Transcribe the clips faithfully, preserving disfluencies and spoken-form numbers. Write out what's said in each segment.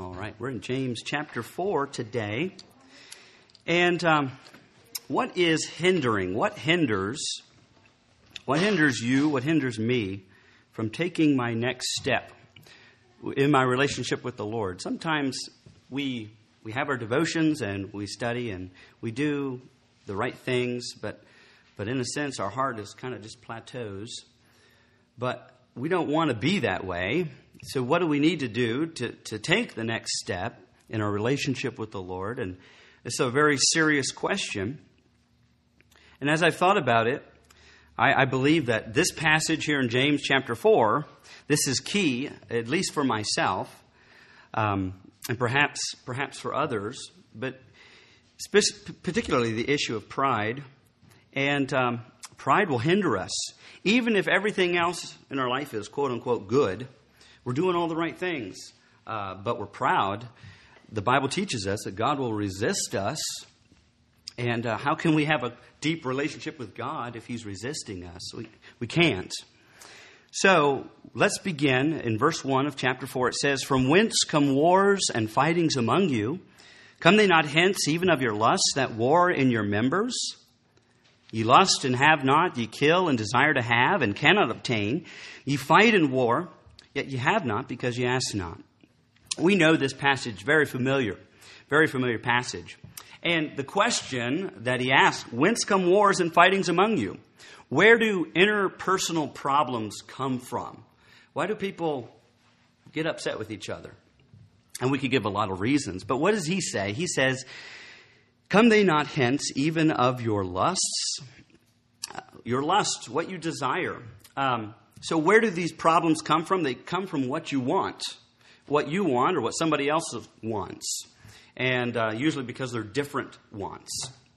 All right, we're in James chapter four today. And um, what is hindering? What hinders? What hinders you? What hinders me from taking my next step in my relationship with the Lord? Sometimes we we have our devotions and we study and we do the right things, but but in a sense our heart is kind of just plateaus. But we don't want to be that way. So what do we need to do to, to take the next step in our relationship with the Lord? And it's a very serious question. And as I've thought about it, I, I believe that this passage here in James chapter four, this is key, at least for myself, um, and perhaps perhaps for others, but spe- particularly the issue of pride. And um, pride will hinder us. Even if everything else in our life is quote-unquote good, we're doing all the right things, uh, but we're proud. The Bible teaches us that God will resist us. And uh, how can we have a deep relationship with God if He's resisting us? We, we can't. So let's begin in verse one of chapter four. It says, "From whence come wars and fightings among you? Come they not hence even of your lusts that war in your members? Ye lust and have not, ye kill and desire to have and cannot obtain. Ye fight and war, yet ye have not because ye ask not." We know this passage, very familiar, very familiar passage. And the question that he asks, whence come wars and fightings among you? Where do interpersonal problems come from? Why do people get upset with each other? And we could give a lot of reasons. But what does he say? He says, "Come they not hence even of your lusts?" Your lusts, what you desire. Um, so where do these problems come from? They come from what you want. What you want or what somebody else wants. And uh, usually because they're different wants.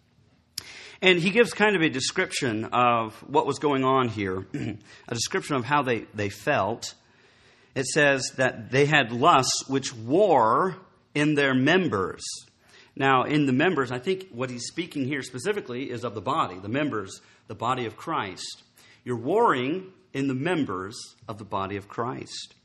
And he gives kind of a description of what was going on here. A description of how they, they felt. It says that they had lusts which war in their members. Now, in the members, I think what he's speaking here specifically is of the body, the members, the body of Christ. You're warring in the members of the body of Christ.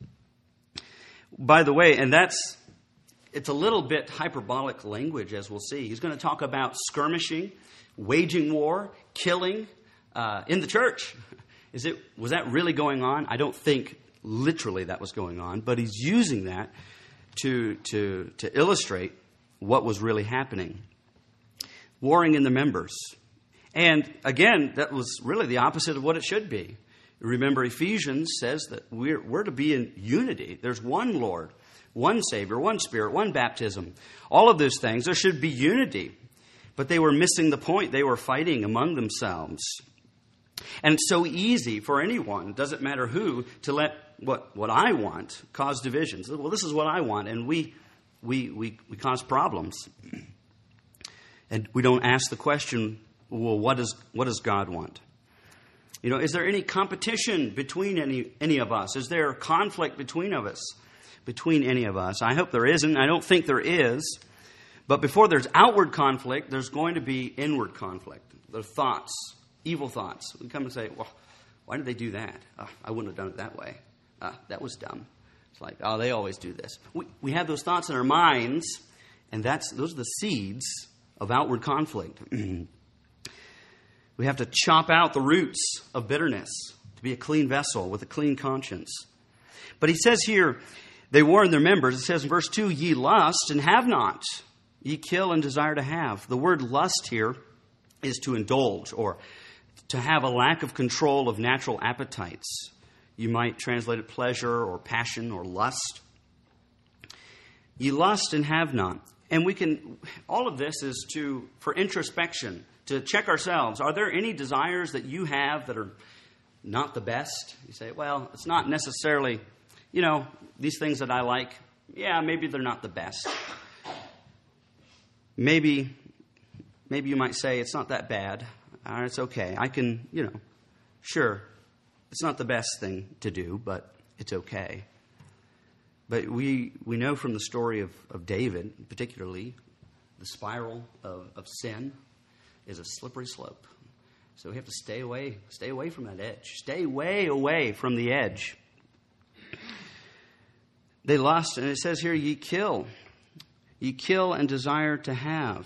By the way, and that's, it's a little bit hyperbolic language, as we'll see. He's going to talk about skirmishing, waging war, killing uh, in the church. Is it, was that really going on? I don't think literally that was going on, but he's using that to, to, to illustrate what was really happening. Warring in the members. And again, that was really the opposite of what it should be. Remember, Ephesians says that we're, we're to be in unity. There's one Lord, one Savior, one Spirit, one baptism. All of those things, there should be unity. But they were missing the point. They were fighting among themselves. And it's so easy for anyone, doesn't matter who, to let what, what I want cause divisions. Well, this is what I want, and we... We, we we cause problems. And we don't ask the question, well, what does what does God want? You know, is there any competition between any any of us? Is there conflict between of us, between any of us? I hope there isn't. I don't think there is. But before there's outward conflict, there's going to be inward conflict. The thoughts, evil thoughts. We come and say, well, why did they do that? Uh, I wouldn't have done it that way. Uh, that was dumb. It's like, oh, they always do this. We we have those thoughts in our minds, and that's those are the seeds of outward conflict. We have to chop out the roots of bitterness to be a clean vessel with a clean conscience. But he says here, they war in their members. It says in verse two, "Ye lust and have not. Ye kill and desire to have." The word lust here is to indulge or to have a lack of control of natural appetites. You might translate it pleasure or passion or lust. Ye lust and have not. And we can, all of this is to, for introspection, to check ourselves. Are there any desires that you have that are not the best? You say, well, it's not necessarily, you know, these things that I like, yeah, maybe they're not the best. Maybe, maybe you might say, it's not that bad. Uh, it's okay. I can, you know, sure. It's not the best thing to do, but it's okay. But we we know from the story of, of David, particularly, the spiral of, of sin is a slippery slope. So we have to stay away, stay away from that edge. Stay way away from the edge. They lust, and it says here, ye kill. Ye kill and desire to have.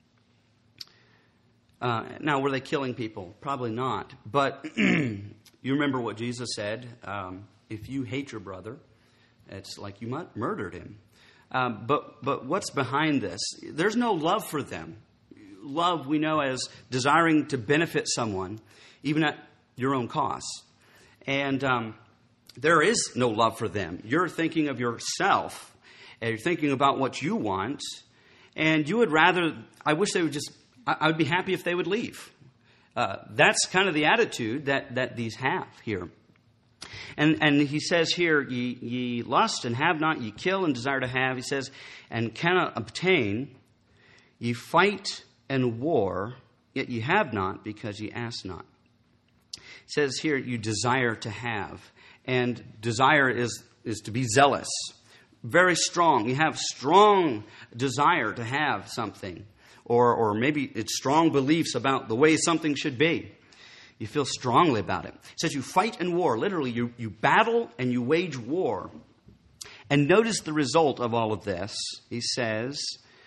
Uh, now, were they killing people? Probably not. But you remember what Jesus said. Um, if you hate your brother, it's like you murdered him. Um, but but what's behind this? There's no love for them. Love we know as desiring to benefit someone, even at your own cost. And um, there is no love for them. You're thinking of yourself, and you're thinking about what you want, and you would rather, I wish they would just, I, I would be happy if they would leave. Uh, that's kind of the attitude that, that these have here. And and he says here, ye, ye lust and have not, ye kill and desire to have. He says, and cannot obtain. Ye fight and war, yet ye have not, because ye ask not. It says here, you desire to have. And desire is, is to be zealous. Very strong. You have strong desire to have something. Or, or maybe it's strong beliefs about the way something should be. You feel strongly about it. It says you fight and war. Literally, you, you battle and you wage war. And notice the result of all of this. He says,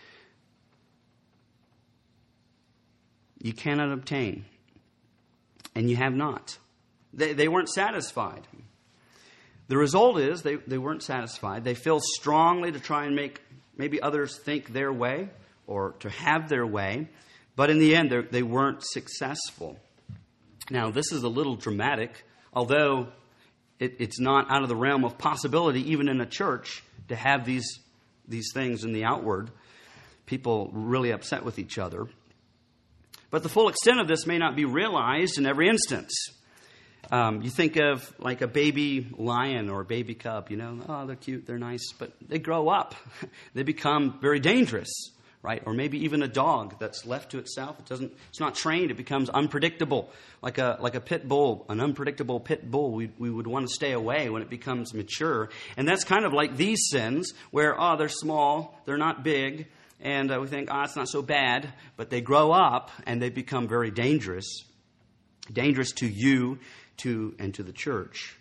you cannot obtain. And you have not. They, they weren't satisfied. The result is they, they weren't satisfied. They feel strongly to try and make maybe others think their way or to have their way. But in the end, they weren't successful. Now, this is a little dramatic, although it, it's not out of the realm of possibility, even in a church, to have these, these things in the outward. People really upset with each other. But the full extent of this may not be realized in every instance. Um, you think of like a baby lion or a baby cub, you know, oh, they're cute, they're nice, but they grow up. They become very dangerous, right? Or maybe even a dog that's left to itself. It doesn't, it's not trained. It becomes unpredictable, like a like a pit bull, an unpredictable pit bull. We we would want to stay away when it becomes mature. And that's kind of like these sins where, oh, they're small, they're not big. And uh, we think, oh, it's not so bad. But they grow up and they become very dangerous. Dangerous to you, to and to the church.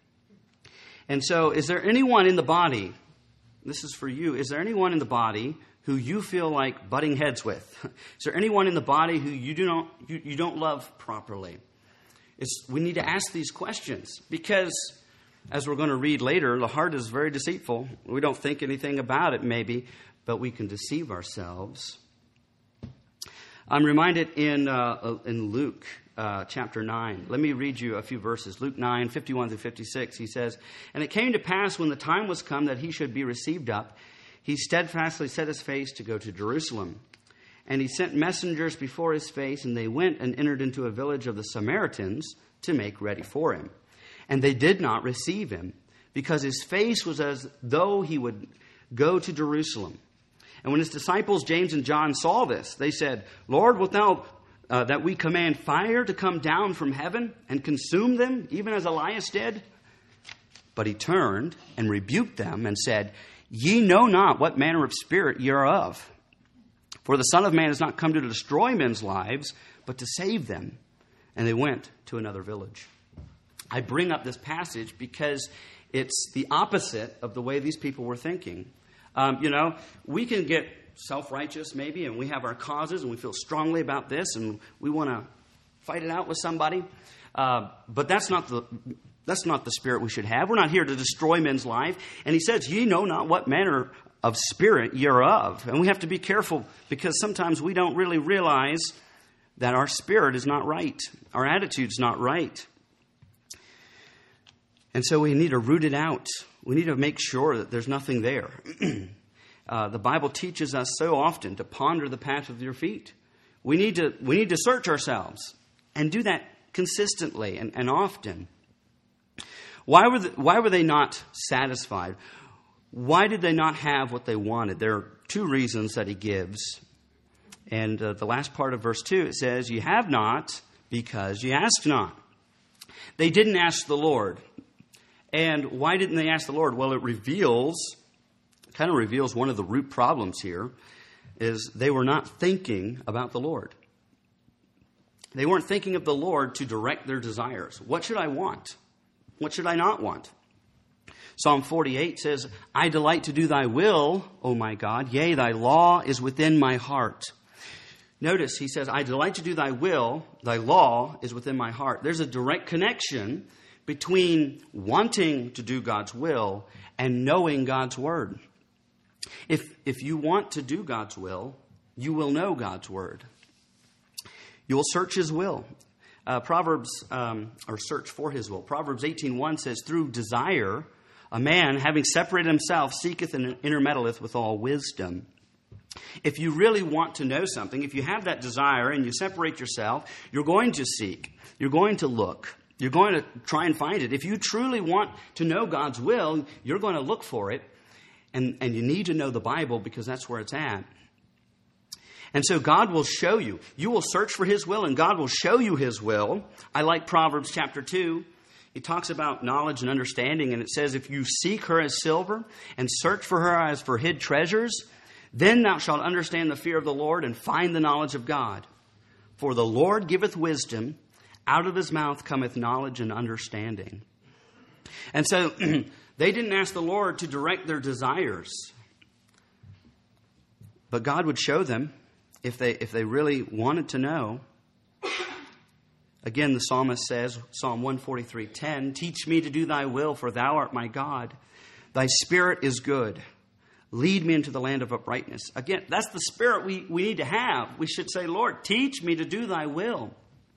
And so, is there anyone in the body, this is for you, is there anyone in the body who you feel like butting heads with? Is there anyone in the body who you do not you, you don't love properly? It's, we need to ask these questions because, as we're going to read later, the heart is very deceitful. We don't think anything about it, maybe, but we can deceive ourselves. I'm reminded in uh, in Luke uh, chapter nine. Let me read you a few verses. Luke nine, fifty-one through fifty-six. He says, "And it came to pass when the time was come that he should be received up, he steadfastly set his face to go to Jerusalem. And he sent messengers before his face, and they went and entered into a village of the Samaritans to make ready for him. And they did not receive him, because his face was as though he would go to Jerusalem. And when his disciples James and John saw this, they said, Lord, wilt thou uh, that we command fire to come down from heaven and consume them, even as Elias did? But he turned and rebuked them and said, Ye know not what manner of spirit ye are of. For the Son of Man has not come to destroy men's lives, but to save them. And they went to another village." I bring up this passage because it's the opposite of the way these people were thinking. Um, you know, we can get self-righteous maybe, and we have our causes, and we feel strongly about this, and we want to fight it out with somebody. Uh, but that's not the that's not the spirit we should have. We're not here to destroy men's life. And he says, "Ye know not what manner of spirit ye are of." And we have to be careful because sometimes we don't really realize that our spirit is not right. Our attitude's not right. And so we need to root it out. We need to make sure that there's nothing there. uh, the Bible teaches us so often to ponder the path of your feet. We need to we need to search ourselves and do that consistently and, and often. Why were the, why were they not satisfied? Why did they not have what they wanted? There are two reasons that he gives. And uh, the last part of verse two, it says, "You have not because you ask not." They didn't ask the Lord. And why didn't they ask the Lord? Well, it reveals, kind of reveals one of the root problems here, is they were not thinking about the Lord. They weren't thinking of the Lord to direct their desires. What should I want? What should I not want? Psalm forty-eight says, I delight to do thy will, O my God. Yea, thy law is within my heart. Notice he says, I delight to do thy will. Thy law is within my heart. There's a direct connection between wanting to do God's will and knowing God's word. If, if you want to do God's will, you will know God's word. You will search his will. Uh, Proverbs, um, or search for his will. Proverbs eighteen one says, through desire, a man, having separated himself, seeketh and intermeddleth with all wisdom. If you really want to know something, if you have that desire and you separate yourself, you're going to seek. You're going to look. You're going to try and find it. If you truly want to know God's will, you're going to look for it. And, and you need to know the Bible because that's where it's at. And so God will show you. You will search for his will and God will show you his will. I like Proverbs chapter two. It talks about knowledge and understanding. And it says, if you seek her as silver and search for her as for hid treasures, then thou shalt understand the fear of the Lord and find the knowledge of God. For the Lord giveth wisdom. Out of his mouth cometh knowledge and understanding. And so they didn't ask the Lord to direct their desires. But God would show them if they if they really wanted to know. Again, the psalmist says, Psalm one forty-three ten, teach me to do thy will, for thou art my God. Thy spirit is good. Lead me into the land of uprightness. Again, that's the spirit we, we need to have. We should say, Lord, teach me to do thy will.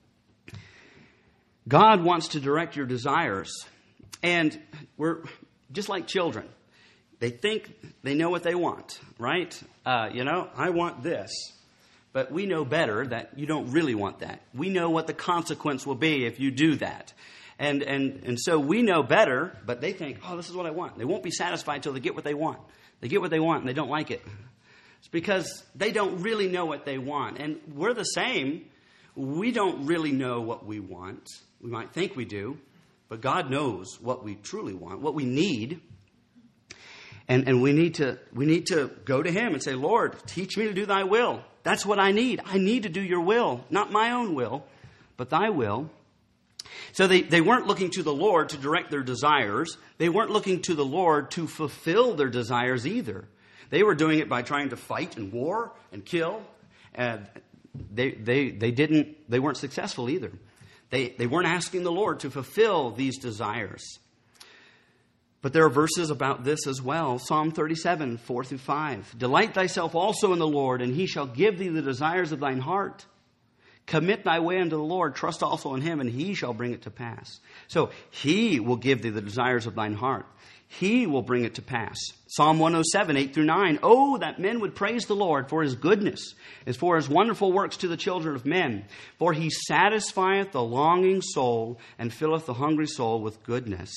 God wants to direct your desires. And we're just like children. They think they know what they want, right? Uh, you know, I want this. But we know better that you don't really want that. We know what the consequence will be if you do that. And and and so we know better, but they think, oh, this is what I want. They won't be satisfied until they get what they want. They get what they want and they don't like it. It's because they don't really know what they want. And we're the same. We don't really know what we want. We might think we do, but God knows what we truly want, what we need. And and we need to we need to go to him and say, Lord, teach me to do thy will. That's what I need. I need to do your will, not my own will, but thy will. So they, they weren't looking to the Lord to direct their desires. They weren't looking to the Lord to fulfill their desires either. They were doing it by trying to fight and war and kill. And they they they didn't they weren't successful either. They they weren't asking the Lord to fulfill these desires. But there are verses about this as well. Psalm thirty-seven, four through five. Delight thyself also in the Lord, and he shall give thee the desires of thine heart. Commit thy way unto the Lord, trust also in him, and he shall bring it to pass. So he will give thee the desires of thine heart. He will bring it to pass. Psalm one oh seven, eight through nine. Oh, that men would praise the Lord for his goodness, as for his wonderful works to the children of men. For he satisfieth the longing soul, and filleth the hungry soul with goodness.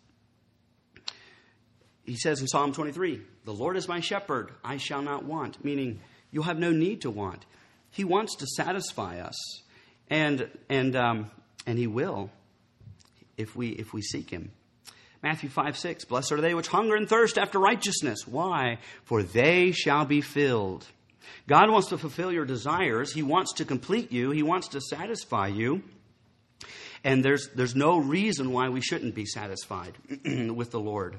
He says in Psalm twenty-three, the Lord is my shepherd, I shall not want. Meaning, you have no need to want. He wants to satisfy us. And and um, and he will if we if we seek him. Matthew five six, blessed are they which hunger and thirst after righteousness. Why? For they shall be filled. God wants to fulfill your desires. He wants to complete you. He wants to satisfy you. And there's there's no reason why we shouldn't be satisfied with the Lord.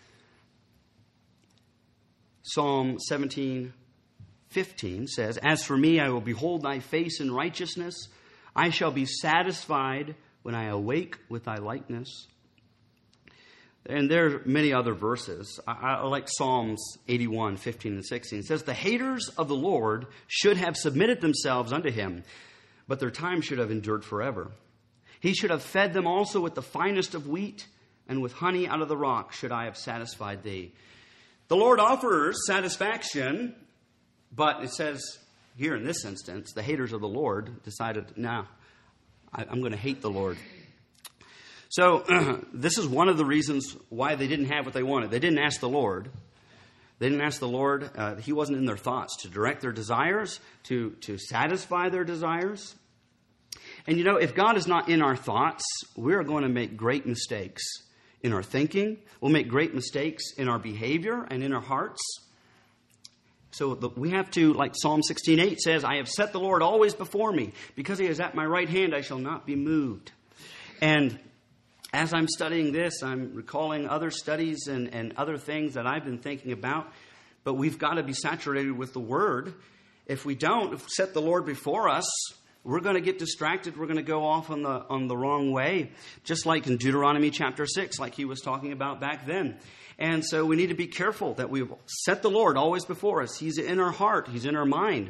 Psalm seventeen fifteen says, as for me, I will behold thy face in righteousness. I shall be satisfied when I awake with thy likeness. And there are many other verses. I, I like Psalms eighty-one, fifteen and sixteen. It says, the haters of the Lord should have submitted themselves unto him, but their time should have endured forever. He should have fed them also with the finest of wheat, and with honey out of the rock should I have satisfied thee. The Lord offers satisfaction, but it says here in this instance, the haters of the Lord decided, no, nah, I'm going to hate the Lord. So uh, this is one of the reasons why they didn't have what they wanted. They didn't ask the Lord. They didn't ask the Lord. Uh, he wasn't in their thoughts to direct their desires, to, to satisfy their desires. And you know, if God is not in our thoughts, we're going to make great mistakes in our thinking. We'll make great mistakes in our behavior and in our hearts. So the, we have to, like Psalm sixteen eight says, I have set the Lord always before me. Because he is at my right hand, I shall not be moved. And as I'm studying this, I'm recalling other studies and, and other things that I've been thinking about. But we've got to be saturated with the Word. If we don't, if we set the Lord before us, we're going to get distracted. We're going to go off on the on the wrong way, just like in Deuteronomy chapter six, like he was talking about back then. And so we need to be careful that we set the Lord always before us. He's in our heart. He's in our mind.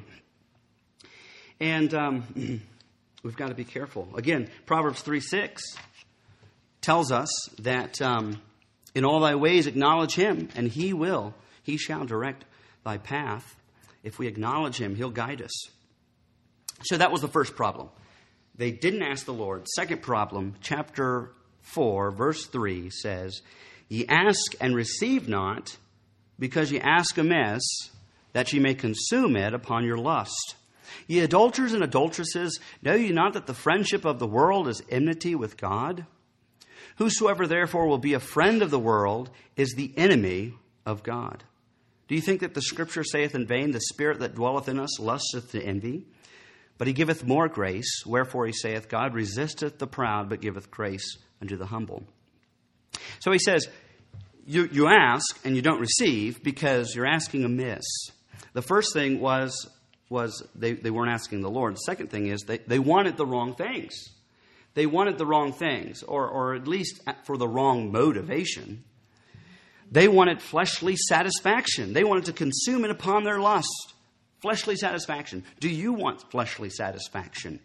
And um, we've got to be careful. Again, Proverbs three six tells us that um, in all thy ways acknowledge him, and he will, he shall direct thy path. If we acknowledge him, he'll guide us. So that was the first problem. They didn't ask the Lord. Second problem, chapter four, verse three says, ye ask and receive not, because ye ask amiss, that ye may consume it upon your lust. Ye adulterers and adulteresses, know ye not that the friendship of the world is enmity with God? Whosoever therefore will be a friend of the world is the enemy of God. Do you think that the Scripture saith in vain, the Spirit that dwelleth in us lusteth to envy? But he giveth more grace, wherefore he saith, God resisteth the proud, but giveth grace unto the humble. So he says, you, you ask and you don't receive because you're asking amiss. The first thing was, was they, they weren't asking the Lord. The second thing is they, they wanted the wrong things. They wanted the wrong things, or, or at least for the wrong motivation. They wanted fleshly satisfaction. They wanted to consume it upon their lust. Fleshly satisfaction. Do you want fleshly satisfaction?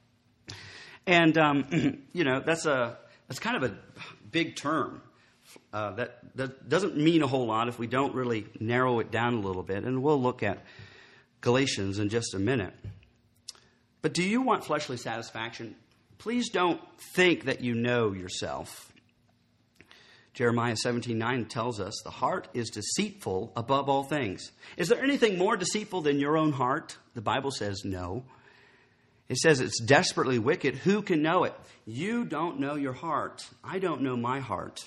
And, um, you know, that's a that's kind of a big term. Uh, that, that doesn't mean a whole lot if we don't really narrow it down a little bit. And we'll look at Galatians in just a minute. But do you want fleshly satisfaction? Please don't think that you know yourself. Jeremiah seventeen nine tells us the heart is deceitful above all things. Is there anything more deceitful than your own heart? The Bible says no. It says it's desperately wicked. Who can know it? You don't know your heart. I don't know my heart.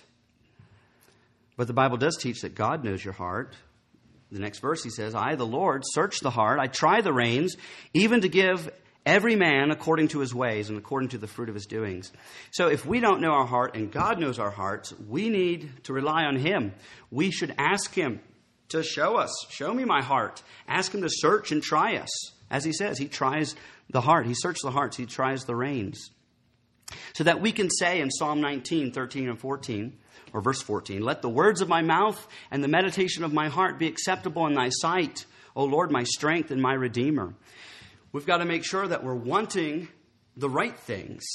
But the Bible does teach that God knows your heart. The next verse he says, I, the Lord, search the heart. I try the reins, even to give every man according to his ways and according to the fruit of his doings. So if we don't know our heart and God knows our hearts, we need to rely on him. We should ask him to show us. Show me my heart. Ask him to search and try us. As he says, he tries the heart. He searches the hearts. He tries the reins. So that we can say in Psalm nineteen, thirteen and fourteen, or verse fourteen, let the words of my mouth and the meditation of my heart be acceptable in thy sight, O Lord, my strength and my redeemer. We've got to make sure that we're wanting the right things.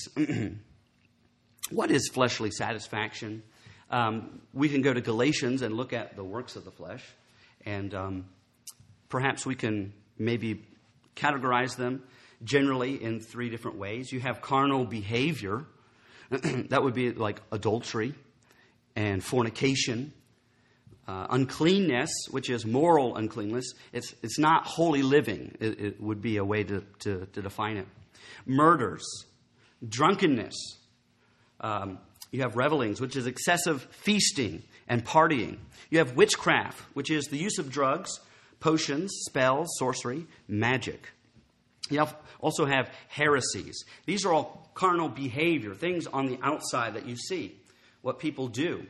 What is fleshly satisfaction? Um, we can go to Galatians and look at the works of the flesh. And um, perhaps we can maybe categorize them generally in three different ways. You have carnal behavior. That would be like adultery and fornication. Uh, uncleanness, which is moral uncleanness, it's it's not holy living. It, it would be a way to, to, to define it. Murders, drunkenness. Um, you have revelings, which is excessive feasting and partying. You have witchcraft, which is the use of drugs, potions, spells, sorcery, magic. You have, also have heresies. These are all carnal behavior, things on the outside that you see, what people do.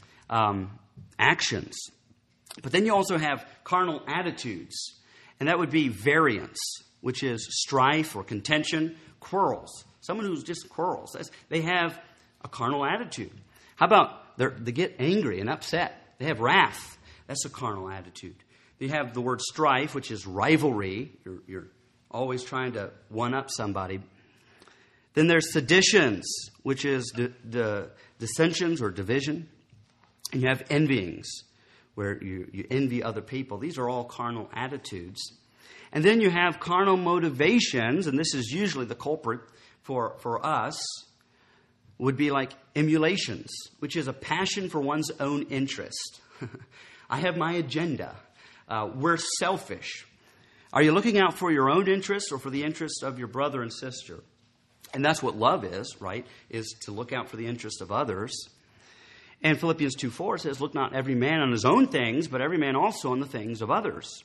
Um Actions. But then you also have carnal attitudes. And that would be variance, which is strife or contention, quarrels. Someone who's just quarrels. They have a carnal attitude. How about they get angry and upset? They have wrath. That's a carnal attitude. You have the word strife, which is rivalry. You're, you're always trying to one-up somebody. Then there's seditions, which is the, the dissensions or division. And you have envyings, where you, you envy other people. These are all carnal attitudes. And then you have carnal motivations, and this is usually the culprit for, for us, would be like emulations, which is a passion for one's own interest. I have my agenda. Uh, we're selfish. Are you looking out for your own interests or for the interests of your brother and sister? And that's what love is, right? Is to look out for the interests of others. And Philippians two four says, look not every man on his own things, but every man also on the things of others.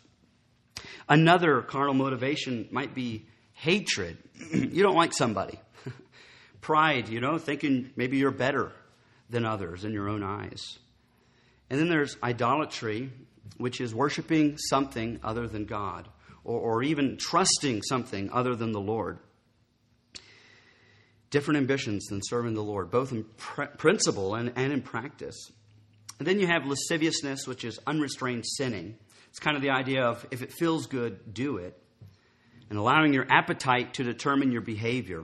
Another carnal motivation might be hatred. You don't like somebody. Pride, you know, thinking maybe you're better. than others in your own eyes. And then there's idolatry, which is worshiping something other than God, or, or even trusting something other than the Lord. Different ambitions than serving the Lord, both in pr- principle and, and in practice. And then you have lasciviousness, which is unrestrained sinning. It's kind of the idea of if it feels good, do it. And allowing your appetite to determine your behavior.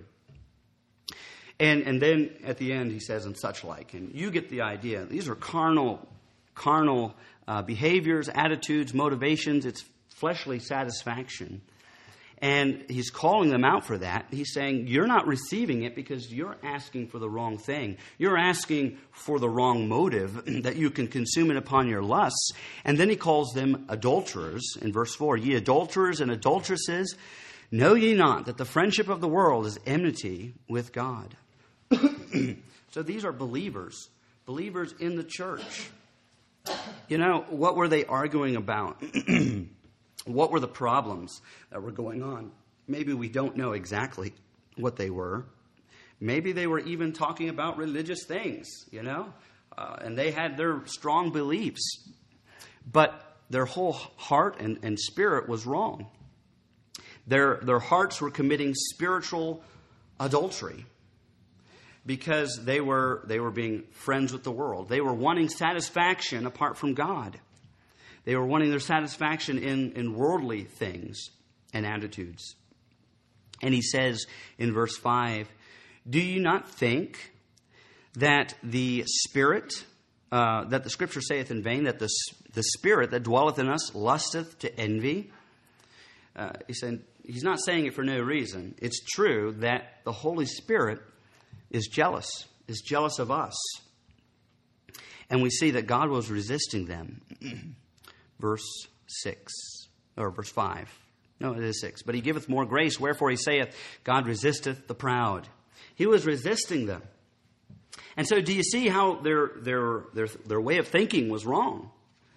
And and then at the end he says, and such like. And you get the idea. These are carnal, carnal uh, behaviors, attitudes, motivations. It's fleshly satisfaction. And he's calling them out for that. He's saying, you're not receiving it because you're asking for the wrong thing. You're asking for the wrong motive that you can consume it upon your lusts. And then he calls them adulterers in verse four. Ye adulterers and adulteresses, know ye not that the friendship of the world is enmity with God? So these are believers, believers in the church. You know, what were they arguing about? What were the problems that were going on? Maybe we don't know exactly what they were. Maybe they were even talking about religious things, you know, uh, and they had their strong beliefs. But their whole heart and, and spirit was wrong. Their, their hearts were committing spiritual adultery because they were, they were being friends with the world. They were wanting satisfaction apart from God. They were wanting their satisfaction in, in worldly things and attitudes. And he says in verse five, do you not think that the Spirit, uh, that the Scripture saith in vain, that the, the Spirit that dwelleth in us lusteth to envy? Uh, he said, he's not saying it for no reason. It's true that the Holy Spirit is jealous, is jealous of us. And we see that God was resisting them. Verse six, or verse five. No, it is six. But he giveth more grace, wherefore he saith, God resisteth the proud. He was resisting them. And so do you see how their their their, their way of thinking was wrong?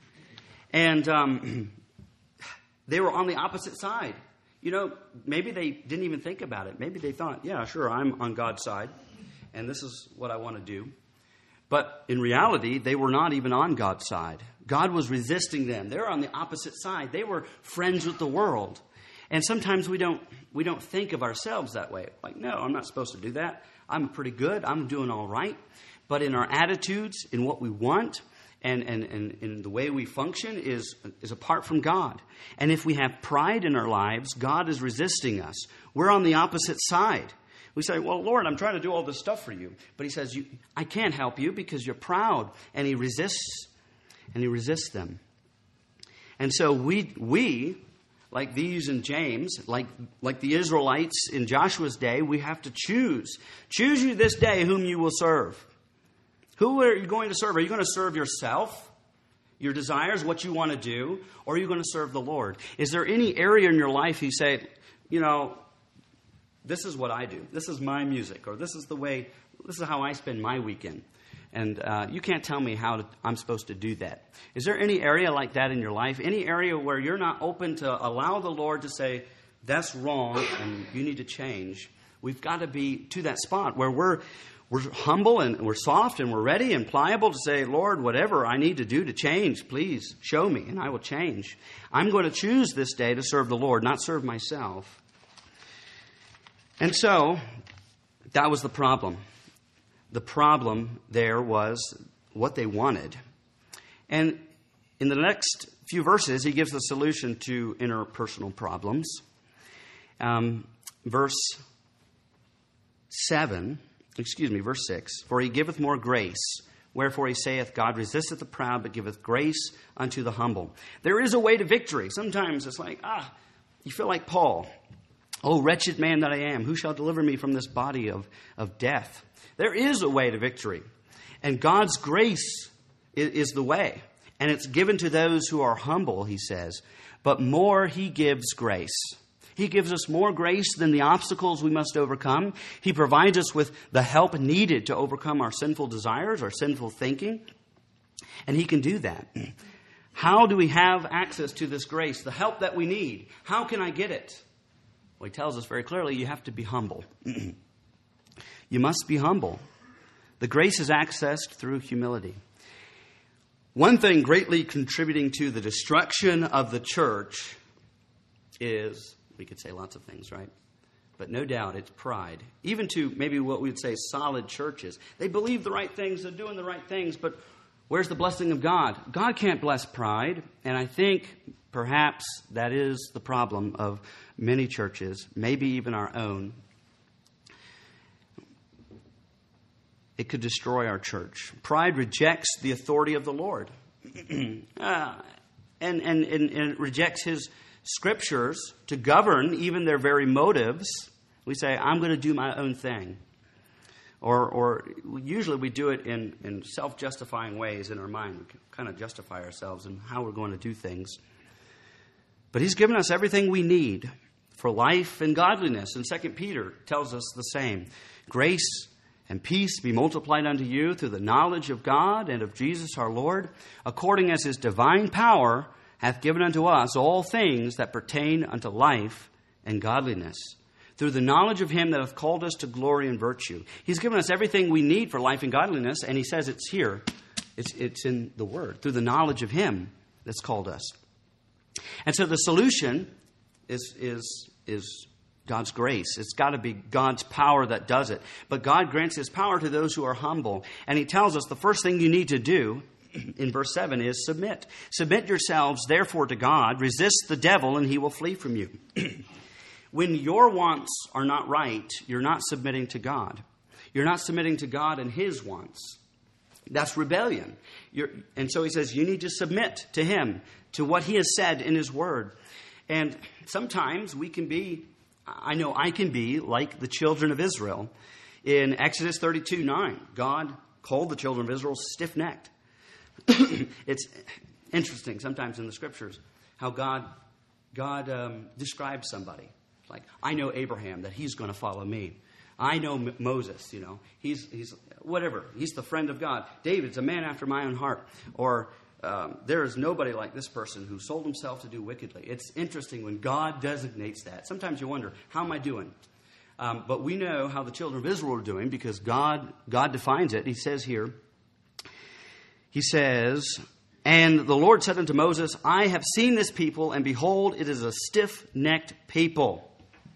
And um, they were on the opposite side. You know, maybe they didn't even think about it. Maybe they thought, yeah, sure, I'm on God's side, and this is what I want to do. But in reality, they were not even on God's side. God was resisting them. They're on the opposite side. They were friends with the world. And sometimes we don't we don't think of ourselves that way. Like, no, I'm not supposed to do that. I'm pretty good. I'm doing all right. But in our attitudes, in what we want, and, and, and in the way we function is, is apart from God. And if we have pride in our lives, God is resisting us. We're on the opposite side. We say, well, Lord, I'm trying to do all this stuff for you. But he says, you, I can't help you because you're proud. And he resists, and he resists them. And so we, we like these in James, like, like the Israelites in Joshua's day, we have to choose. Choose you this day whom you will serve. Who are you going to serve? Are you going to serve yourself, your desires, what you want to do? Or are you going to serve the Lord? Is there any area in your life you say, you know, this is what I do. This is my music. Or this is the way, this is how I spend my weekend. And uh, you can't tell me how to, I'm supposed to do that. Is there any area like that in your life? Any area where you're not open to allow the Lord to say, that's wrong and you need to change? We've got to be to that spot where we're we're humble and we're soft and we're ready and pliable to say, Lord, whatever I need to do to change, please show me and I will change. I'm going to choose this day to serve the Lord, not serve myself. And so that was the problem. The problem there was what they wanted. And in the next few verses, he gives the solution to interpersonal problems. Um, verse seven, excuse me, verse six. For he giveth more grace, wherefore he saith, God resisteth the proud, but giveth grace unto the humble. There is a way to victory. Sometimes it's like, ah, you feel like Paul. Oh, wretched man that I am, who shall deliver me from this body of, of death? There is a way to victory. And God's grace is, is the way. And it's given to those who are humble, he says. But more he gives grace. He gives us more grace than the obstacles we must overcome. He provides us with the help needed to overcome our sinful desires, our sinful thinking. And he can do that. How do we have access to this grace, the help that we need? How can I get it? Well, he tells us very clearly, you have to be humble. You must be humble. The grace is accessed through humility. One thing greatly contributing to the destruction of the church is, we could say lots of things, right? But no doubt it's pride. Even to maybe what we would say solid churches. They believe the right things, they're doing the right things, but where's the blessing of God? God can't bless pride, and I think perhaps that is the problem of many churches, maybe even our own. It could destroy our church. Pride rejects the authority of the Lord. uh, and, and, and, and it rejects His Scriptures to govern even their very motives. We say, I'm going to do my own thing. Or, or usually we do it in, in self-justifying ways in our mind. We kind of justify ourselves and how we're going to do things. But He's given us everything we need for life and godliness. And Second Peter tells us the same. Grace and peace be multiplied unto you through the knowledge of God and of Jesus our Lord, according as His divine power hath given unto us all things that pertain unto life and godliness, through the knowledge of Him that hath called us to glory and virtue. He's given us everything we need for life and godliness, and He says it's here. It's, it's in the Word, through the knowledge of Him that's called us. And so the solution is, is, is God's grace. It's got to be God's power that does it. But God grants His power to those who are humble. And He tells us the first thing you need to do in verse seven is submit. Submit yourselves, therefore, to God. Resist the devil, and he will flee from you. When your wants are not right, you're not submitting to God. You're not submitting to God and His wants. That's rebellion. You're, and so He says you need to submit to Him, to what He has said in His Word. And sometimes we can be, I know I can be like the children of Israel. In Exodus thirty-two nine, God called the children of Israel stiff-necked. It's interesting sometimes in the Scriptures how God, God um, describes somebody. Like, I know Abraham, that he's going to follow me. I know M- Moses, you know, he's, he's whatever. He's the friend of God. David's a man after my own heart. Or um, there is nobody like this person who sold himself to do wickedly. It's interesting when God designates that. Sometimes you wonder, how am I doing? Um, but we know how the children of Israel are doing because God, God defines it. He says here, He says, and the Lord said unto Moses, I have seen this people, and behold, it is a stiff-necked people.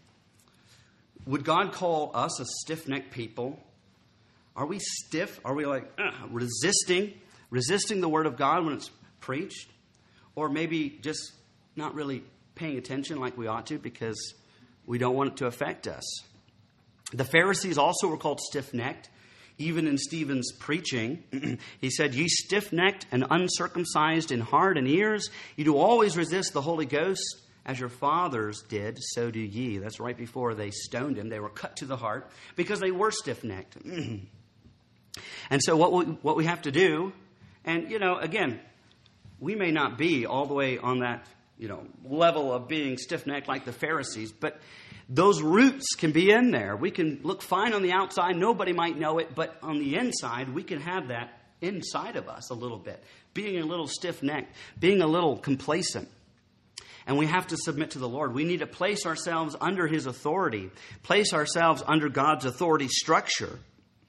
Would God call us a stiff-necked people? Are we stiff? Are we like uh, resisting, resisting the Word of God when it's preached? Or maybe just not really paying attention like we ought to because we don't want it to affect us? The Pharisees also were called stiff-necked. Even in Stephen's preaching, he said, ye stiff-necked and uncircumcised in heart and ears, you do always resist the Holy Ghost, as your fathers did, so do ye. That's right before they stoned him. They were cut to the heart because they were stiff-necked. And so what we, what we have to do, and, you know, again, we may not be all the way on that, you know, level of being stiff-necked like the Pharisees, but those roots can be in there. We can look fine on the outside. Nobody might know it, but on the inside, we can have that inside of us a little bit. Being a little stiff-necked, being a little complacent. And we have to submit to the Lord. We need to place ourselves under His authority, place ourselves under God's authority structure.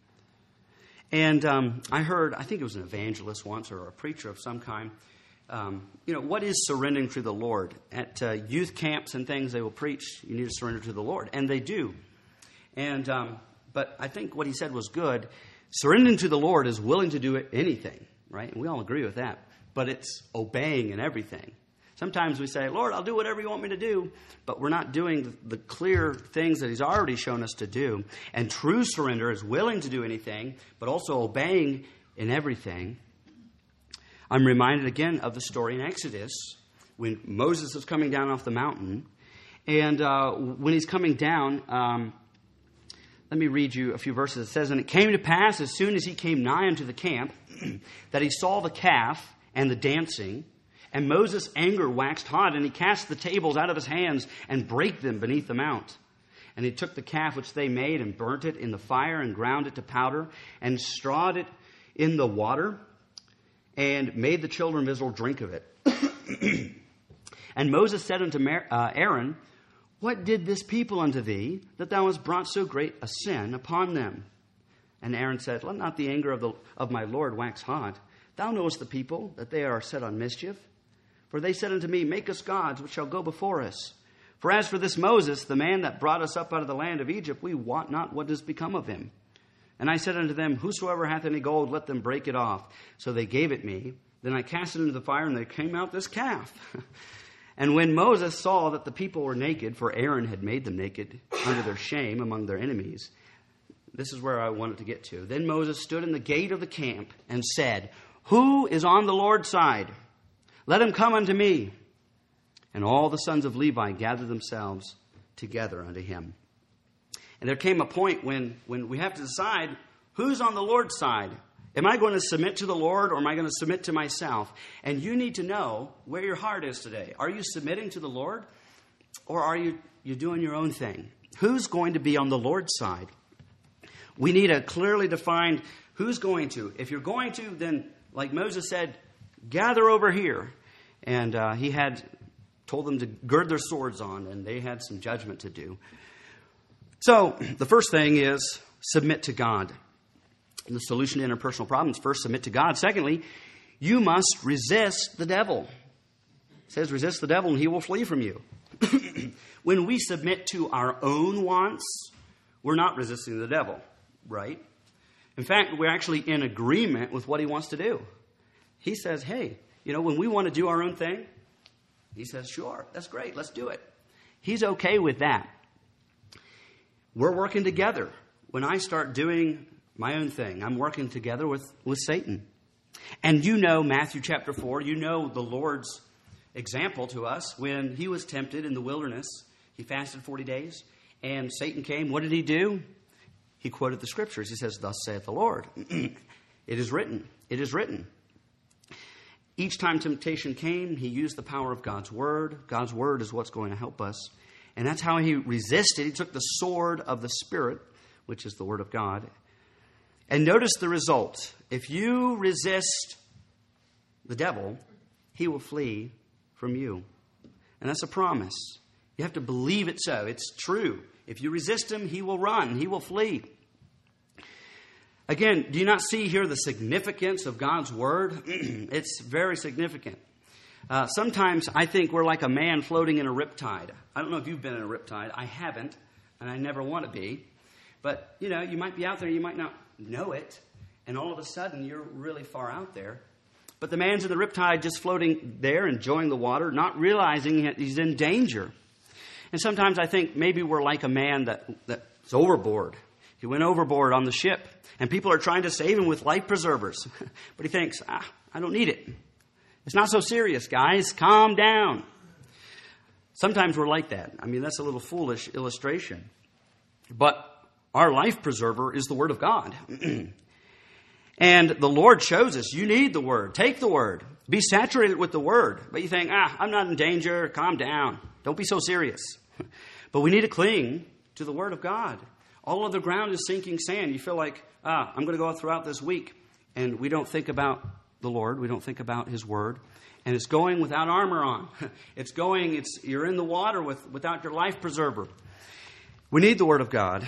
And um, I heard, I think it was an evangelist once or a preacher of some kind, um, you know, what is surrendering to the Lord? At uh, youth camps and things, they will preach, you need to surrender to the Lord. And they do. And um, but I think what he said was good. Surrendering to the Lord is willing to do anything, right? And we all agree with that. But it's obeying in everything. Sometimes we say, Lord, I'll do whatever you want me to do. But we're not doing the clear things that He's already shown us to do. And true surrender is willing to do anything, but also obeying in everything. I'm reminded again of the story in Exodus when Moses is coming down off the mountain. And uh, when he's coming down, um, let me read you a few verses. It says, and it came to pass as soon as he came nigh unto the camp that he saw the calf and the dancing. And Moses' anger waxed hot, and he cast the tables out of his hands and brake them beneath the mount. And he took the calf which they made and burnt it in the fire and ground it to powder and strawed it in the water and made the children of Israel drink of it. And Moses said unto Aaron, what did this people unto thee, that thou hast brought so great a sin upon them? And Aaron said, let not the anger of, the, of my Lord wax hot. Thou knowest the people, that they are set on mischief. For they said unto me, make us gods, which shall go before us. For as for this Moses, the man that brought us up out of the land of Egypt, we wot not what is become of him. And I said unto them, whosoever hath any gold, let them break it off. So they gave it me. Then I cast it into the fire, and there came out this calf. And when Moses saw that the people were naked, for Aaron had made them naked under their shame among their enemies, this is where I wanted to get to. Then Moses stood in the gate of the camp and said, who is on the Lord's side? Let him come unto me. And all the sons of Levi gathered themselves together unto him. And there came a point when, when we have to decide who's on the Lord's side. Am I going to submit to the Lord, or am I going to submit to myself? And you need to know where your heart is today. Are you submitting to the Lord, or are you you doing your own thing? Who's going to be on the Lord's side? We need a clearly defined who's going to. If you're going to, then, like Moses said, gather over here. And uh, he had told them to gird their swords on, and they had some judgment to do. So the first thing is submit to God. The solution to interpersonal problems, first, submit to God. Secondly, you must resist the devil. It says, resist the devil and he will flee from you. When we submit to our own wants, we're not resisting the devil, right? In fact, we're actually in agreement with what he wants to do. He says, hey, you know, when we want to do our own thing, he says, sure, that's great, let's do it. He's okay with that. We're working together. When I start doing my own thing, I'm working together with, with Satan. And you know Matthew chapter four, you know the Lord's example to us when he was tempted in the wilderness. He fasted forty days, and Satan came. What did he do? He quoted the scriptures. He says, thus saith the Lord. It is written. It is written. Each time temptation came, he used the power of God's word. God's word is what's going to help us. And that's how he resisted. He took the sword of the Spirit, which is the word of God. And notice the result. If you resist the devil, he will flee from you. And that's a promise. You have to believe it so. It's true. If you resist him, he will run. He will flee. Again, do you not see here the significance of God's word? It's very significant. Uh, sometimes I think we're like a man floating in a riptide. I don't know if you've been in a riptide. I haven't, and I never want to be. But, you know, you might be out there, you might not know it, and all of a sudden you're really far out there. But the man's in the riptide just floating there, enjoying the water, not realizing that he's in danger. And sometimes I think maybe we're like a man that that's overboard. He went overboard on the ship, and people are trying to save him with life preservers. But he thinks, ah, I don't need it. It's not so serious, guys. Calm down. Sometimes we're like that. I mean, that's a little foolish illustration. But our life preserver is the Word of God. And the Lord shows us, you need the Word. Take the Word. Be saturated with the Word. But you think, ah, I'm not in danger. Calm down. Don't be so serious. But we need to cling to the Word of God. All of the ground is sinking sand. You feel like, ah, I'm going to go out throughout this week. And we don't think about the Lord. We don't think about His Word. And it's going without armor on. It's going, it's you're in the water with without your life preserver. We need the Word of God.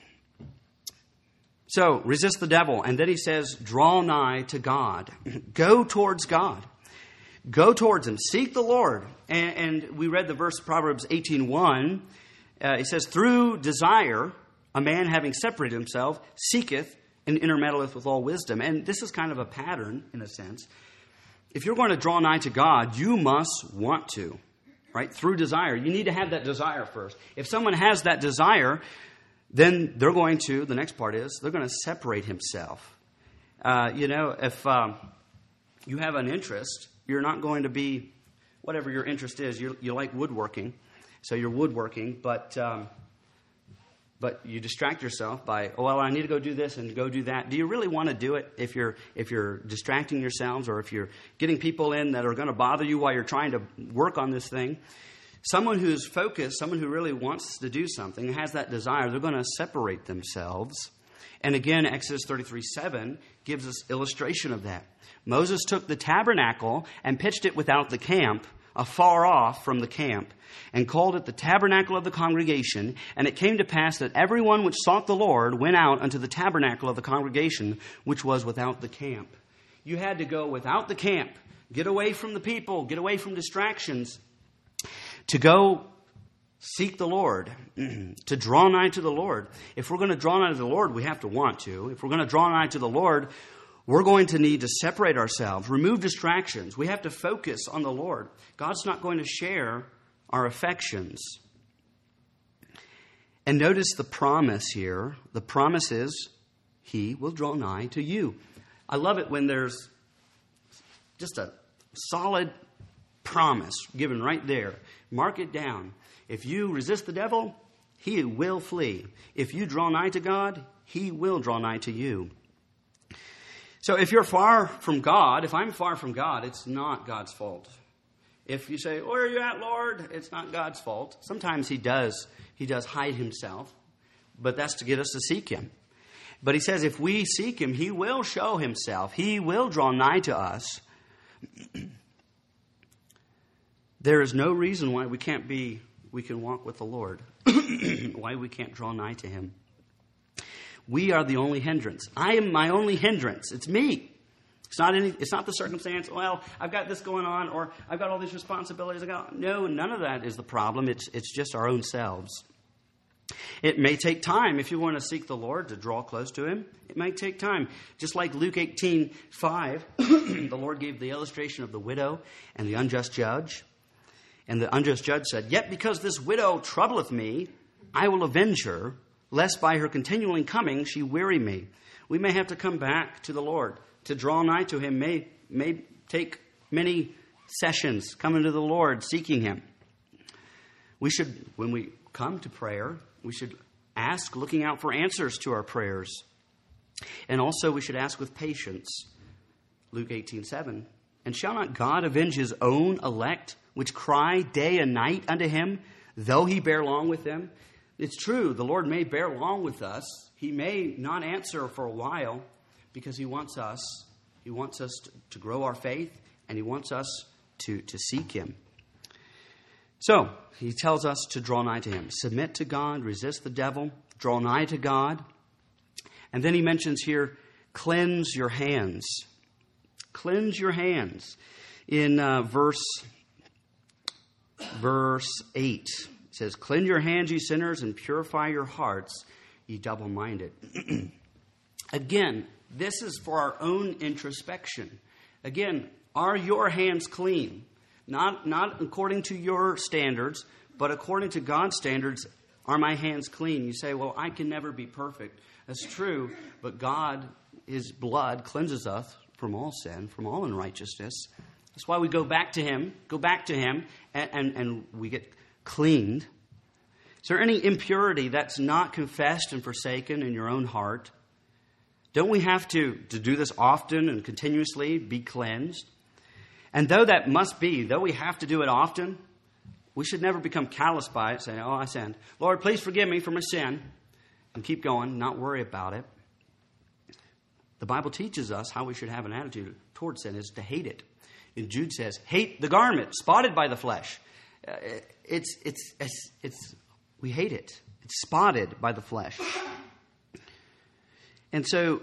So, resist the devil. And then he says, draw nigh to God. Go towards God. Go towards Him. Seek the Lord. And, and we read the verse, Proverbs eighteen one. Uh, it says, through desire, a man having separated himself, seeketh and intermeddleth with all wisdom. And this is kind of a pattern, in a sense. If you're going to draw nigh to God, you must want to, right? Through desire. You need to have that desire first. If someone has that desire, then they're going to, the next part is, they're going to separate himself. Uh, you know, if um, you have an interest, you're not going to be, whatever your interest is, you you like woodworking, so you're woodworking, but um, but you distract yourself by, oh, well, I need to go do this and go do that. Do you really want to do it if you're if you're distracting yourselves, or if you're getting people in that are going to bother you while you're trying to work on this thing? Someone who's focused, someone who really wants to do something, has that desire, they're going to separate themselves. And again, Exodus thirty-three seven gives us illustration of that. Moses took the tabernacle and pitched it without the camp afar off from the camp, and called it the tabernacle of the congregation. And it came to pass that everyone which sought the Lord went out unto the tabernacle of the congregation, which was without the camp. You had to go without the camp, get away from the people, get away from distractions, to go seek the Lord, to draw nigh to the Lord. If we're going to draw nigh to the Lord, we have to want to. If we're going to draw nigh to the Lord, we're going to need to separate ourselves, remove distractions. We have to focus on the Lord. God's not going to share our affections. And notice the promise here. The promise is, He will draw nigh to you. I love it when there's just a solid promise given right there. Mark it down. If you resist the devil, he will flee. If you draw nigh to God, He will draw nigh to you. So if you're far from God, if I'm far from God, it's not God's fault. If you say, where are you at, Lord? It's not God's fault. Sometimes He does. He does hide Himself. But that's to get us to seek Him. But He says if we seek Him, He will show Himself. He will draw nigh to us. There is no reason why we can't be, we can walk with the Lord. Why we can't draw nigh to Him. We are the only hindrance. I am my only hindrance. It's me. It's not any, it's not the circumstance. Well, I've got this going on, or I've got all these responsibilities. I got no, none of that is the problem. It's it's just our own selves. It may take time if you want to seek the Lord to draw close to Him. It might take time. Just like Luke eighteen five, the Lord gave the illustration of the widow and the unjust judge. And the unjust judge said, yet because this widow troubleth me, I will avenge her, lest by her continually coming she weary me. We may have to come back to the Lord. To draw nigh to Him may, may take many sessions coming to the Lord, seeking Him. We should, when we come to prayer, we should ask, looking out for answers to our prayers. And also we should ask with patience. Luke eighteen seven. And shall not God avenge His own elect, which cry day and night unto Him, though He bear long with them? It's true, the Lord may bear long with us. He may not answer for a while because He wants us, He wants us to, to grow our faith, and He wants us to, to seek Him. So, He tells us to draw nigh to Him. Submit to God, resist the devil, draw nigh to God. And then He mentions here, cleanse your hands. Cleanse your hands. In uh, verse, verse eight, it says, cleanse your hands, ye sinners, and purify your hearts, ye double-minded. Again, this is for our own introspection. Again, are your hands clean? Not, not according to your standards, but according to God's standards, are my hands clean? You say, well, I can never be perfect. That's true, but God, His blood cleanses us from all sin, from all unrighteousness. That's why we go back to Him, go back to Him, and, and, and we get cleaned. Is there any impurity that's not confessed and forsaken in your own heart? Don't we have to, to do this often and continuously, be cleansed? And though that must be, though we have to do it often, we should never become callous by it, saying, oh, I sinned. Lord, please forgive me for my sin. And keep going, not worry about it. The Bible teaches us how we should have an attitude towards sin is to hate it. And Jude says, hate the garment spotted by the flesh. Uh, it's, it's, it's, it's, we hate it. It's spotted by the flesh. And so,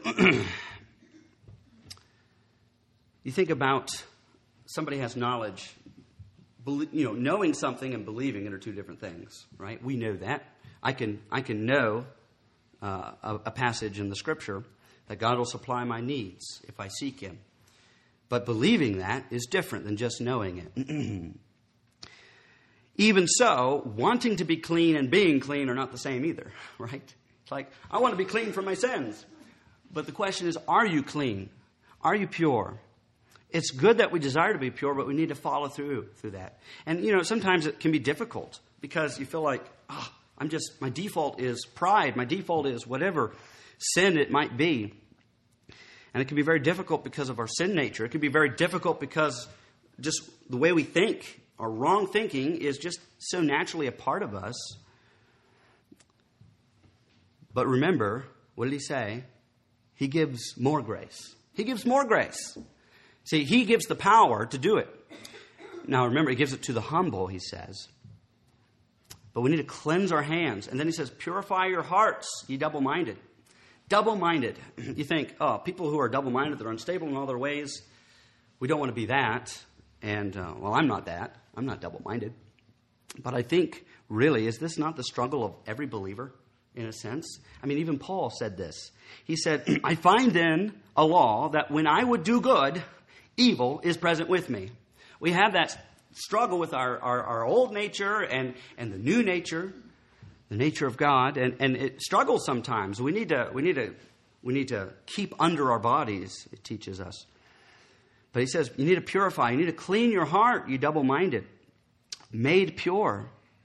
you think about somebody has knowledge. You know, knowing something and believing it are two different things, right? We know that. I can, I can know uh, a, a passage in the Scripture that God will supply my needs if I seek Him. But believing that is different than just knowing it. Even so, wanting to be clean and being clean are not the same either, right? It's like, I want to be clean from my sins. But the question is, are you clean? Are you pure? It's good that we desire to be pure, but we need to follow through through that. And, you know, sometimes it can be difficult because you feel like, oh, I'm just, my default is pride. My default is whatever sin it might be. And it can be very difficult because of our sin nature. It can be very difficult because just the way we think, our wrong thinking is just so naturally a part of us. But remember, what did He say? He gives more grace. He gives more grace. See, He gives the power to do it. Now remember, he gives it to the humble, he says. But we need to cleanse our hands. And then he says, purify your hearts, ye double-minded. Double-minded. You think, oh, people who are double-minded, they're unstable in all their ways. We don't want to be that. And, uh, well, I'm not that. I'm not double-minded. But I think, really, is this not the struggle of every believer, in a sense? I mean, even Paul said this. He said, I find then a law that when I would do good, evil is present with me. We have that struggle with our, our, our old nature and, and the new nature, the nature of God, and, and it struggles sometimes. We need to we need to we need to keep under our bodies, it teaches us. But he says, you need to purify, you need to clean your heart, you double-minded, made pure.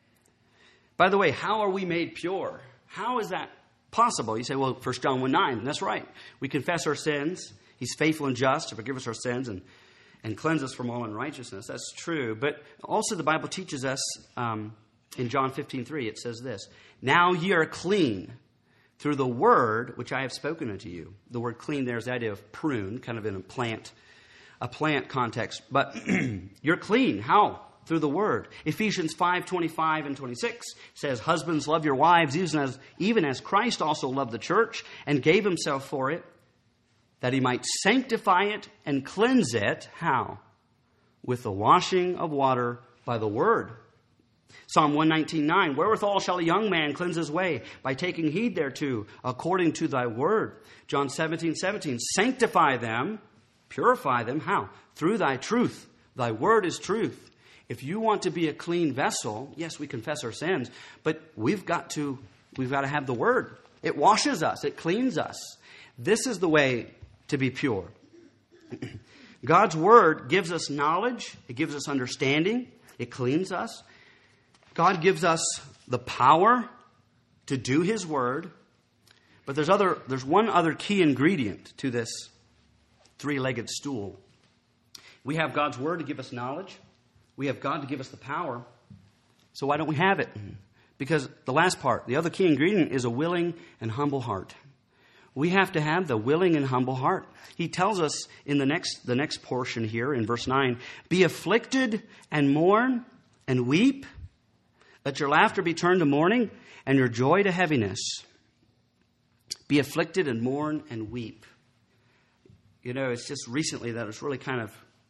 By the way, how are we made pure? How is that possible? You say, well, First John one nine, that's right. We confess our sins. He's faithful and just to forgive us our sins and and cleanse us from all unrighteousness. That's true. But also the Bible teaches us um, in John fifteen three, it says this, now ye are clean through the word which I have spoken unto you. The word clean there is the idea of prune, kind of in a plant, a plant context. But you're clean. How? Through the word. Ephesians five twenty-five and twenty-six says, husbands, love your wives, even as, even as Christ also loved the church and gave himself for it, that he might sanctify it and cleanse it. How? With the washing of water by the word. Psalm one nineteen nine, wherewithal shall a young man cleanse his way? By taking heed thereto, according to thy word. John seventeen seventeen, sanctify them, purify them. How? Through thy truth. Thy word is truth. If you want to be a clean vessel, yes, we confess our sins, but we've got to, we've got to have the word. It washes us. It cleans us. This is the way to be pure. God's word gives us knowledge. It gives us understanding. It cleans us. God gives us the power to do his word. But there's other, there's one other key ingredient to this three-legged stool. We have God's word to give us knowledge. We have God to give us the power. So why don't we have it? Because the last part, the other key ingredient is a willing and humble heart. We have to have the willing and humble heart. He tells us in the next the next portion here in verse nine, be afflicted and mourn and weep. Let your laughter be turned to mourning and your joy to heaviness. Be afflicted and mourn and weep. You know, it's just recently that it's really kind of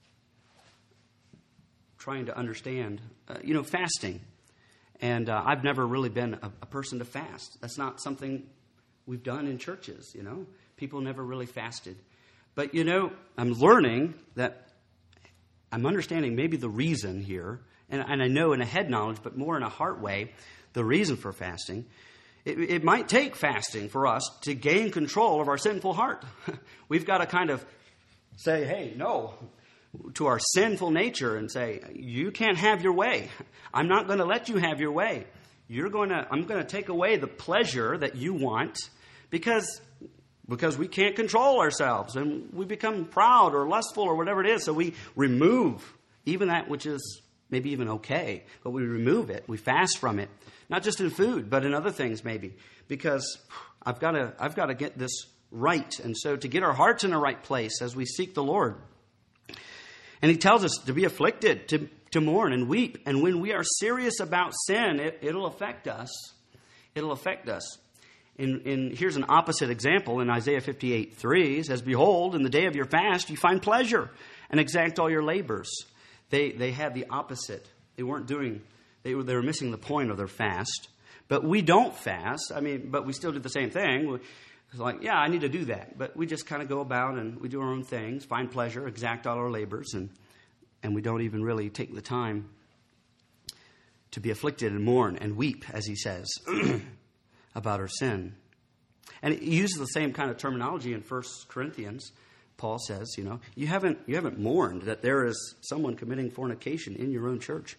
trying to understand, uh, you know, fasting. And uh, I've never really been a, a person to fast. That's not something we've done in churches, you know. People never really fasted. But, you know, I'm learning that I'm understanding maybe the reason here, and, and I know in a head knowledge, but more in a heart way, the reason for fasting. It, it might take fasting for us to gain control of our sinful heart. We've got to kind of say, hey, no, to our sinful nature and say, you can't have your way. I'm not going to let you have your way. You're going to, I'm going to take away the pleasure that you want because, because we can't control ourselves and we become proud or lustful or whatever it is. So we remove even that which is maybe even okay, but we remove it. We fast from it, not just in food, but in other things maybe, because I've got to, I've got to get this right. And so to get our hearts in the right place as we seek the Lord. And he tells us to be afflicted, to, to mourn and weep. And when we are serious about sin, it, it'll affect us. It'll affect us. In, in, here's an opposite example in Isaiah fifty-eight three. It says, behold, in the day of your fast, you find pleasure and exact all your labors. They, they had the opposite. They weren't doing, they were, they were missing the point of their fast. But we don't fast. I mean, but we still do the same thing. It's like, yeah, I need to do that. But we just kind of go about and we do our own things, find pleasure, exact all our labors, and, and we don't even really take the time to be afflicted and mourn and weep, as he says, about our sin. And he uses the same kind of terminology in First Corinthians. Paul says, you know, you haven't you haven't mourned that there is someone committing fornication in your own church.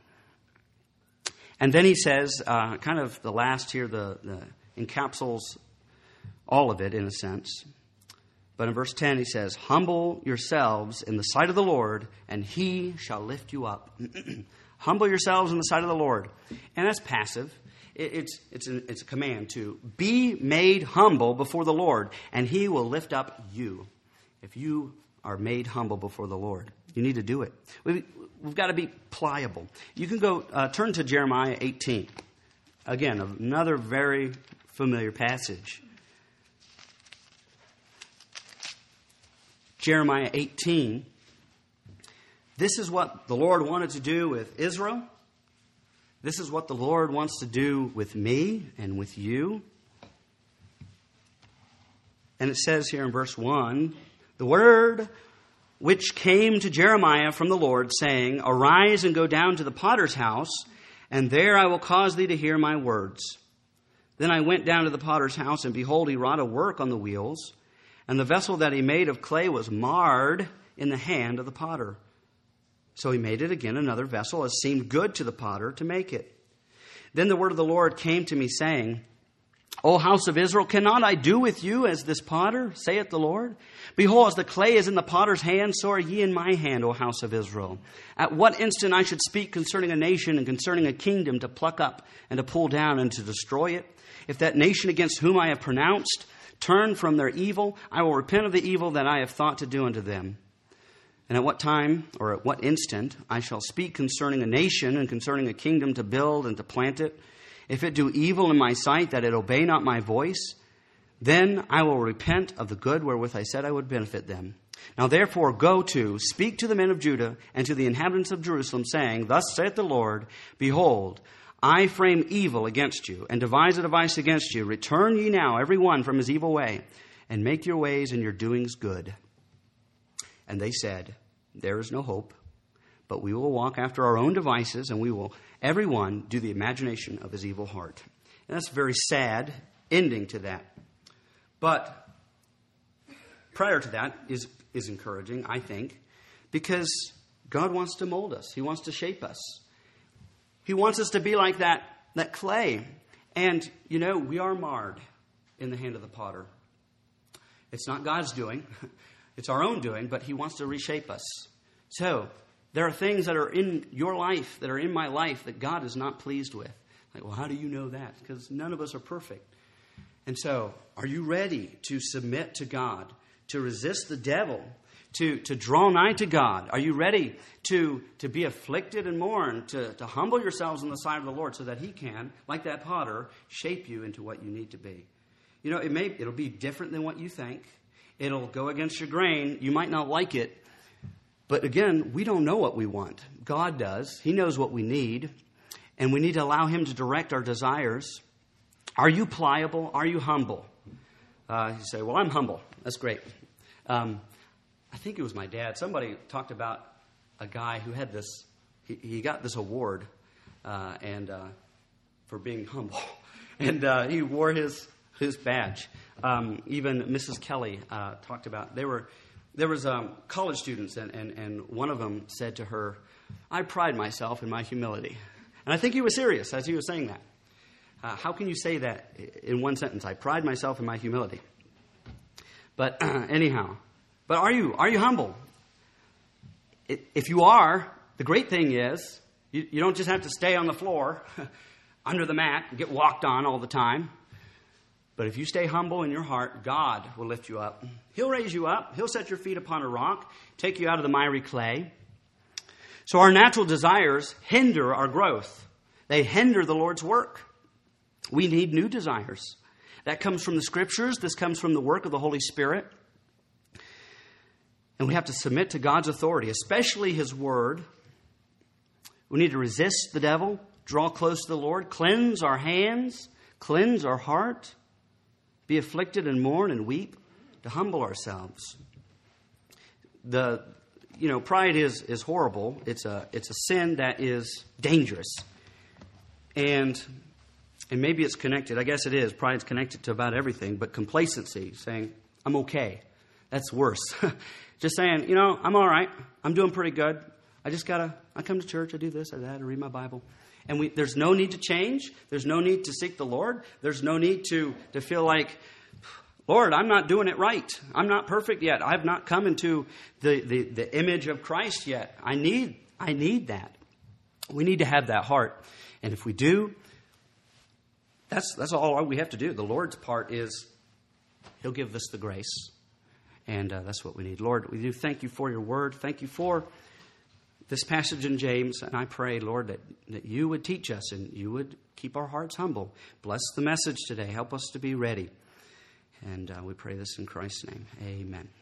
And then he says, uh, kind of the last here, the, the encapsulates all of it in a sense. But in verse ten he says, humble yourselves in the sight of the Lord, and he shall lift you up. Humble yourselves in the sight of the Lord. And that's passive. It, it's, it's, an, it's a command to be made humble before the Lord, and he will lift up you. If you are made humble before the Lord, you need to do it. We, we've got to be pliable. You can go uh, turn to Jeremiah eighteen. Again, another very familiar passage. Jeremiah eighteen. This is what the Lord wanted to do with Israel. This is what the Lord wants to do with me and with you. And it says here in verse one, the word which came to Jeremiah from the Lord, saying, Arise and go down to the potter's house, and there I will cause thee to hear my words. Then I went down to the potter's house, and behold, he wrought a work on the wheels, and the vessel that he made of clay was marred in the hand of the potter. So he made it again another vessel, as seemed good to the potter to make it. Then the word of the Lord came to me, saying, O house of Israel, cannot I do with you as this potter, saith the Lord? Behold, as the clay is in the potter's hand, so are ye in my hand, O house of Israel. At what instant I should speak concerning a nation and concerning a kingdom to pluck up and to pull down and to destroy it? If that nation against whom I have pronounced turn from their evil, I will repent of the evil that I have thought to do unto them. And at what time, or at what instant, I shall speak concerning a nation and concerning a kingdom to build and to plant it. If it do evil in my sight, that it obey not my voice, then I will repent of the good wherewith I said I would benefit them. Now therefore go to, speak to the men of Judah and to the inhabitants of Jerusalem, saying, Thus saith the Lord, Behold, I frame evil against you, and devise a device against you. Return ye now, every one from his evil way, and make your ways and your doings good. And they said, There is no hope, but we will walk after our own devices, and we will, every one, do the imagination of his evil heart. And that's a very sad ending to that. But prior to that is, is encouraging, I think, because God wants to mold us. He wants to shape us. He wants us to be like that, that clay. And, you know, we are marred in the hand of the potter. It's not God's doing. It's our own doing, but he wants to reshape us. So, there are things that are in your life, that are in my life, that God is not pleased with. Like, well, how do you know that? Because none of us are perfect. And so, are you ready to submit to God, to resist the devil, to, to draw nigh to God? Are you ready to, to be afflicted and mourn, to, to humble yourselves on the side of the Lord so that he can, like that potter, shape you into what you need to be? You know, it may, it'll be different than what you think. It'll go against your grain. You might not like it. But again, we don't know what we want. God does. He knows what we need. And we need to allow him to direct our desires. Are you pliable? Are you humble? Uh, you say, well, I'm humble. That's great. Um, I think it was my dad. Somebody talked about a guy who had this, he, he got this award uh, and uh, for being humble. And uh, he wore his, his badge. Um, even Missus Kelly uh, talked about, they were... There was um, college students, and, and, and one of them said to her, I pride myself in my humility. And I think he was serious as he was saying that. Uh, how can you say that in one sentence? I pride myself in my humility. But uh, anyhow, but are you are you humble? It, if you are, the great thing is you, you don't just have to stay on the floor under the mat and get walked on all the time. But if you stay humble in your heart, God will lift you up. He'll raise you up. He'll set your feet upon a rock, take you out of the miry clay. So our natural desires hinder our growth. They hinder the Lord's work. We need new desires. That comes from the Scriptures. This comes from the work of the Holy Spirit. And we have to submit to God's authority, especially his word. We need to resist the devil, draw close to the Lord, cleanse our hands, cleanse our heart. Be afflicted and mourn and weep, to humble ourselves. The, you know, pride is is horrible. It's a it's a sin that is dangerous, and and maybe it's connected. I guess it is. Pride's connected to about everything, but complacency, saying I'm okay, that's worse. Just saying, you know, I'm all right. I'm doing pretty good. I just gotta. I come to church. I do this, I do that. I read my Bible. And we, there's no need to change. There's no need to seek the Lord. There's no need to, to feel like, Lord, I'm not doing it right. I'm not perfect yet. I've not come into the, the, the image of Christ yet. I need, I need that. We need to have that heart. And if we do, that's, that's all we have to do. The Lord's part is he'll give us the grace. And uh, that's what we need. Lord, we do thank you for your word. Thank you for this passage in James, and I pray, Lord, that, that you would teach us and you would keep our hearts humble. Bless the message today. Help us to be ready. And uh, we pray this in Christ's name. Amen.